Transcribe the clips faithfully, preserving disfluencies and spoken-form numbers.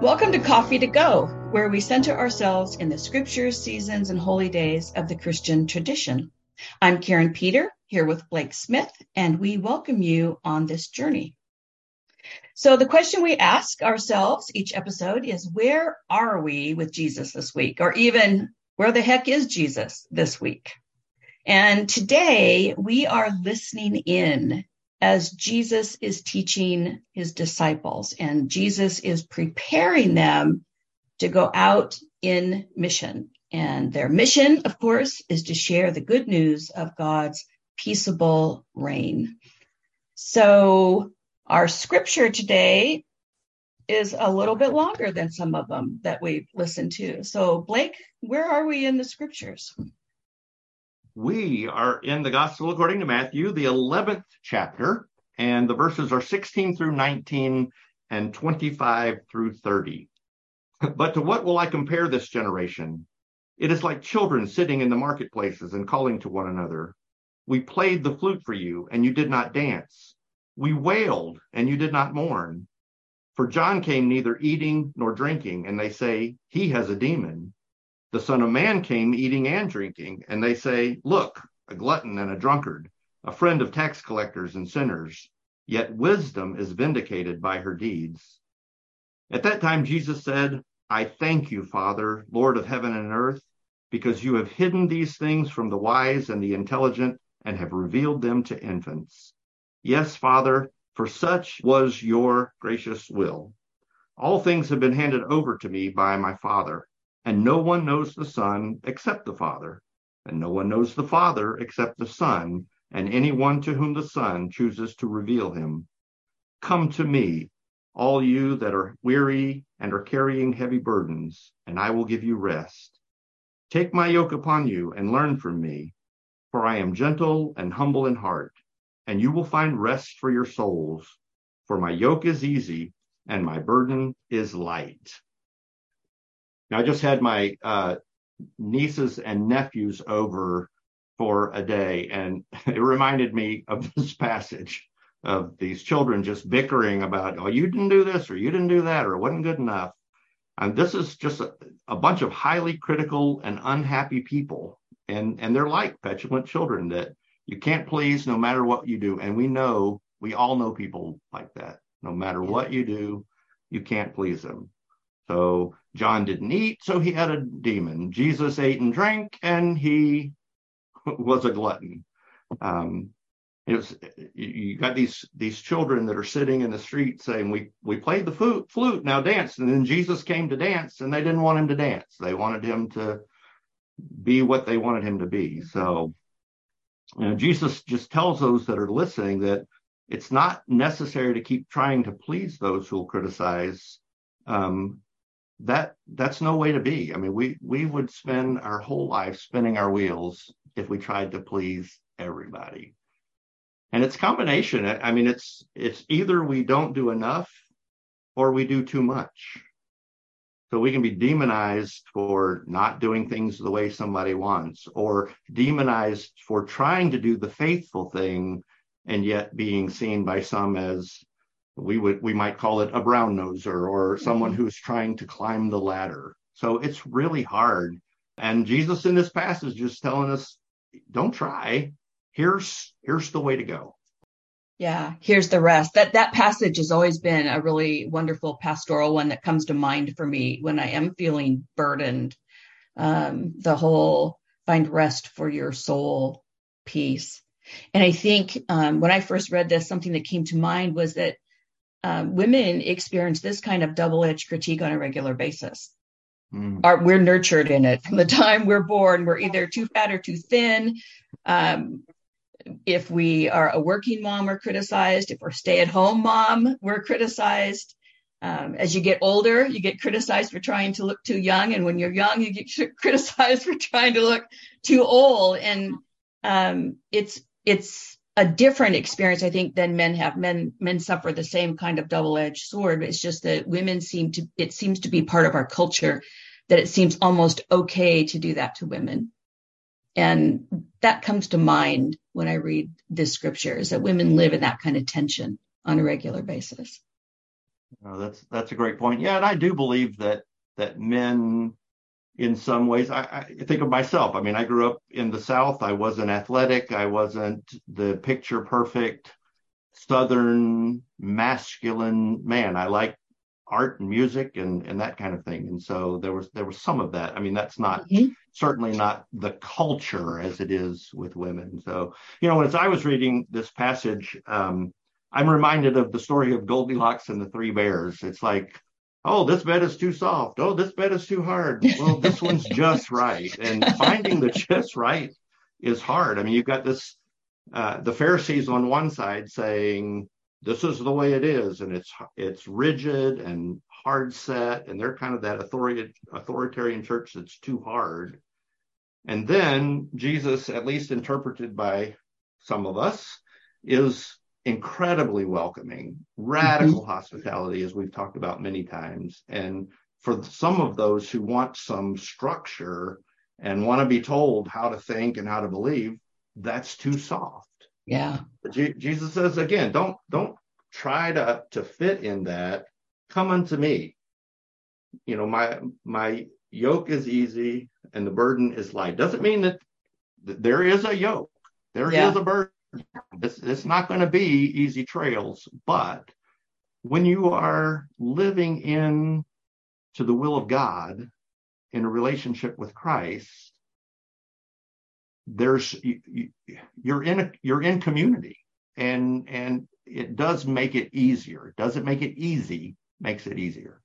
Welcome to Coffee to Go, where we center ourselves in the scriptures, seasons, and holy days of the Christian tradition. I'm Karen Peter, here with Blake Smith, and we welcome you on this journey. So the question we ask ourselves each episode is, where are we with Jesus this week? Or even, where the heck is Jesus this week? And today we are listening in as Jesus is teaching his disciples, and Jesus is preparing them to go out in mission. And their mission, of course, is to share the good news of God's peaceable reign. So our scripture today is a little bit longer than some of them that we've listened to. So Blake, where are we in the scriptures? We are in the Gospel according to Matthew, the eleventh chapter, and the verses are sixteen through nineteen and twenty-five through thirty. But to what will I compare this generation? It is like children sitting in the marketplaces and calling to one another. We played the flute for you, and you did not dance. We wailed, and you did not mourn. For John came neither eating nor drinking, and they say, he has a demon. The Son of Man came eating and drinking, and they say, look, a glutton and a drunkard, a friend of tax collectors and sinners. Yet wisdom is vindicated by her deeds. At that time, Jesus said, I thank you, Father, Lord of heaven and earth, because you have hidden these things from the wise and the intelligent and have revealed them to infants. Yes, Father, for such was your gracious will. All things have been handed over to me by my Father. And no one knows the Son except the Father, and no one knows the Father except the Son, and anyone to whom the Son chooses to reveal him. Come to me, all you that are weary and are carrying heavy burdens, and I will give you rest. Take my yoke upon you and learn from me, for I am gentle and humble in heart, and you will find rest for your souls. For my yoke is easy and my burden is light. Now, I just had my uh, nieces and nephews over for a day, and it reminded me of this passage of these children just bickering about, oh, you didn't do this, or you didn't do that, or it wasn't good enough. And this is just a, a bunch of highly critical and unhappy people, and, and they're like petulant children that you can't please no matter what you do. And we know, we all know people like that. No matter what you do, you can't please them. So John didn't eat, so he had a demon. Jesus ate and drank, and he was a glutton. Um, it was, you got these these children that are sitting in the street saying, we, we played the flute, flute, now dance. And then Jesus came to dance, and they didn't want him to dance. They wanted him to be what they wanted him to be. So you know, Jesus just tells those that are listening that it's not necessary to keep trying to please those who will criticize. Um, That that's no way to be. I mean, we we would spend our whole life spinning our wheels if we tried to please everybody. And it's a combination. I mean, it's it's either we don't do enough or we do too much. So we can be demonized for not doing things the way somebody wants, or demonized for trying to do the faithful thing and yet being seen by some as we would we might call it a brown noser, or someone who's trying to climb the ladder. So it's really hard. And Jesus in this passage is telling us, don't try. Here's here's the way to go. Yeah, here's the rest. That that passage has always been a really wonderful pastoral one that comes to mind for me when I am feeling burdened. Um, the whole find rest for your soul piece. And I think um, when I first read this, something that came to mind was that Um, women experience this kind of double-edged critique on a regular basis. Mm. Our, we're nurtured in it from the time we're born. We're either too fat or too thin. Um, if we are a working mom, we're criticized. If we're stay-at-home mom, we're criticized. Um, as you get older, you get criticized for trying to look too young. And when you're young, you get criticized for trying to look too old. And um, it's it's a different experience, I think, than men have. Men men suffer the same kind of double-edged sword, but it's just that women seem to, it seems to be part of our culture that it seems almost okay to do that to women. And that comes to mind when I read this scripture, is that women live in that kind of tension on a regular basis. Oh, that's that's a great point. Yeah, and I do believe that that men, in some ways, I, I think of myself. I mean, I grew up in the South. I wasn't athletic. I wasn't the picture perfect Southern masculine man. I like art and music and and that kind of thing. And so there was there was some of that. I mean, that's not Mhm. certainly not the culture as it is with women. So, you know, as I was reading this passage, um, I'm reminded of the story of Goldilocks and the Three Bears. It's like, oh, this bed is too soft. Oh, this bed is too hard. Well, this one's just right. And finding the just right is hard. I mean, you've got this uh, the Pharisees on one side saying, this is the way it is, and it's it's rigid and hard set, and they're kind of that authority, authoritarian church that's too hard. And then Jesus, at least interpreted by some of us, is incredibly welcoming, radical Mhm. hospitality, as we've talked about many times. And for some of those who want some structure and want to be told how to think and how to believe, that's too soft. Yeah. Je- Jesus says again, don't don't try to to fit in that. Come unto me. You know, my my yoke is easy and the burden is light. Doesn't mean that, that there is a yoke. There is Yeah. a burden. It's, it's not going to be easy trails, but when you are living in to the will of God in a relationship with Christ, there's you, you, you're in a you're in community, and and it does make it easier. It doesn't make it easy, makes it easier.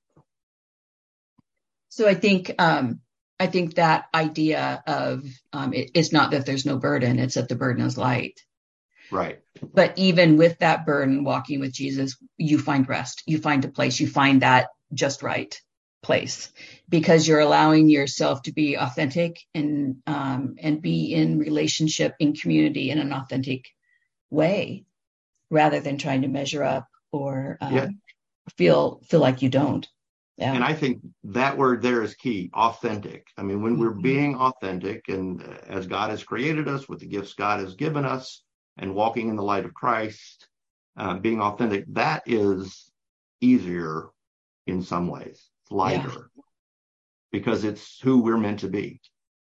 So I think um, I think that idea of um, it, it's not that there's no burden; it's that the burden is light. Right. But even with that burden, walking with Jesus, you find rest. You find a place. You find that just right place because you're allowing yourself to be authentic and um, and be in relationship, in community, in an authentic way, rather than trying to measure up or Yeah. um, feel feel like you don't. And Yeah. I think that word there is key, authentic. I mean, when we're Mhm. being authentic and as God has created us with the gifts God has given us and walking in the light of Christ, uh, being authentic, that is easier in some ways. It's Yeah. lighter because it's who we're meant to be.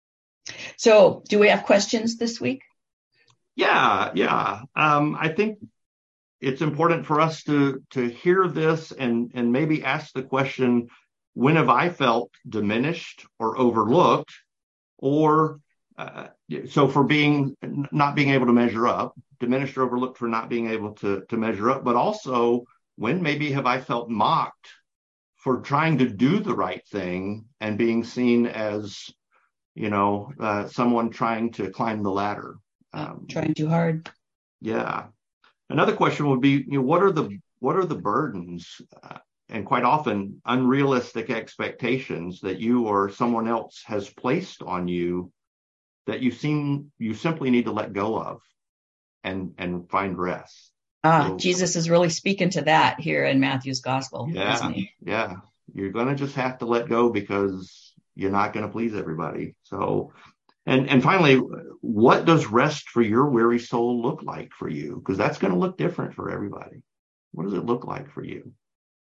So, do we have questions this week? Yeah, yeah. Um, I think it's important for us to to hear this and and maybe ask the question, when have I felt diminished or overlooked, or uh, so for being not being able to measure up, diminished or overlooked for not being able to to measure up, but also when maybe have I felt mocked for trying to do the right thing and being seen as, you know, uh, someone trying to climb the ladder. Uh, Um, trying too hard. yeah. Another question would be, you know, what are the what are the burdens, uh, and quite often unrealistic expectations that you or someone else has placed on you that you seem you simply need to let go of and and find rest. Ah, So Jesus is really speaking to that here in Matthew's gospel, isn't yeah, he? yeah, you're gonna just have to let go because you're not going to please everybody. So And and finally, what does rest for your weary soul look like for you? Because that's going to look different for everybody. What does it look like for you?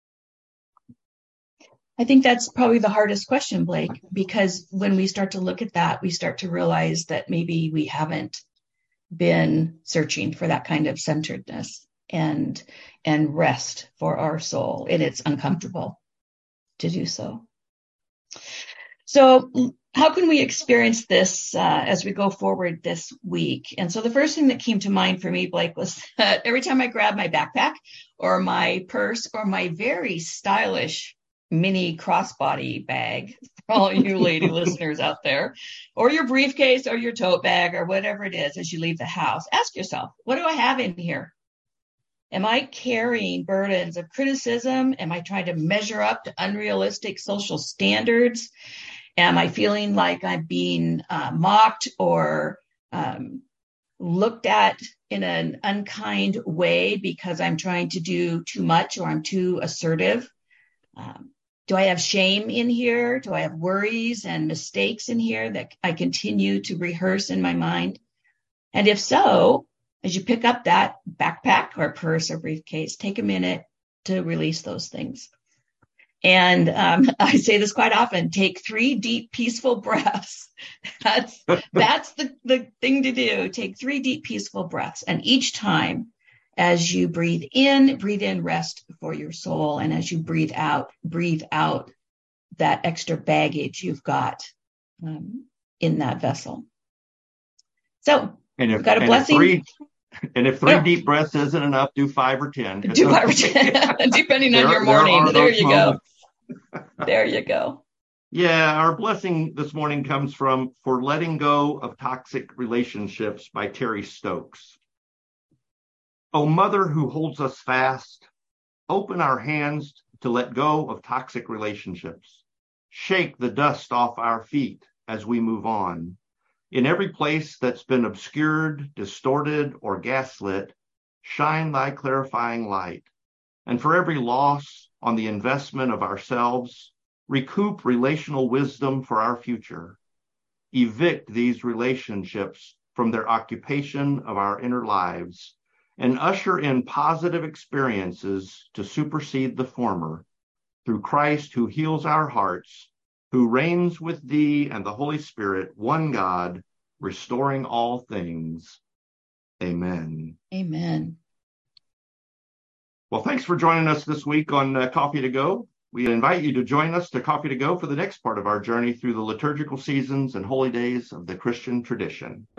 I think that's probably the hardest question, Blake, because when we start to look at that, we start to realize that maybe we haven't been searching for that kind of centeredness and and rest for our soul, and it's uncomfortable to do so. So how can we experience this uh, as we go forward this week? And so the first thing that came to mind for me, Blake, was that every time I grab my backpack or my purse or my very stylish mini crossbody bag, for all you lady listeners out there, or your briefcase or your tote bag or whatever it is as you leave the house, ask yourself, what do I have in here? Am I carrying burdens of criticism? Am I trying to measure up to unrealistic social standards? Am I feeling like I'm being uh, mocked or um, looked at in an unkind way because I'm trying to do too much or I'm too assertive? Um, do I have shame in here? Do I have worries and mistakes in here that I continue to rehearse in my mind? And if so, as you pick up that backpack or purse or briefcase, take a minute to release those things. And um, I say this quite often, take three deep, peaceful breaths. That's that's the, the thing to do. Take three deep, peaceful breaths. And each time as you breathe in, breathe in rest for your soul. And as you breathe out, breathe out that extra baggage you've got um, in that vessel. So and if, got a and blessing. If three, and if three oh. deep breaths isn't enough, do five or ten. Do five or ten, depending on your morning. There, there you moments. go. There you go. Yeah, our blessing this morning comes from For Letting Go of Toxic Relationships by Terry Stokes. O Mother who holds us fast, open our hands to let go of toxic relationships. Shake the dust off our feet as we move on. In every place that's been obscured, distorted, or gaslit, shine thy clarifying light. And for every loss on the investment of ourselves, recoup relational wisdom for our future. Evict these relationships from their occupation of our inner lives and usher in positive experiences to supersede the former through Christ who heals our hearts, who reigns with thee and the Holy Spirit, one God, restoring all things. Amen. Amen. Well, thanks for joining us this week on uh, Coffee to Go. We invite you to join us to Coffee to Go for the next part of our journey through the liturgical seasons and holy days of the Christian tradition.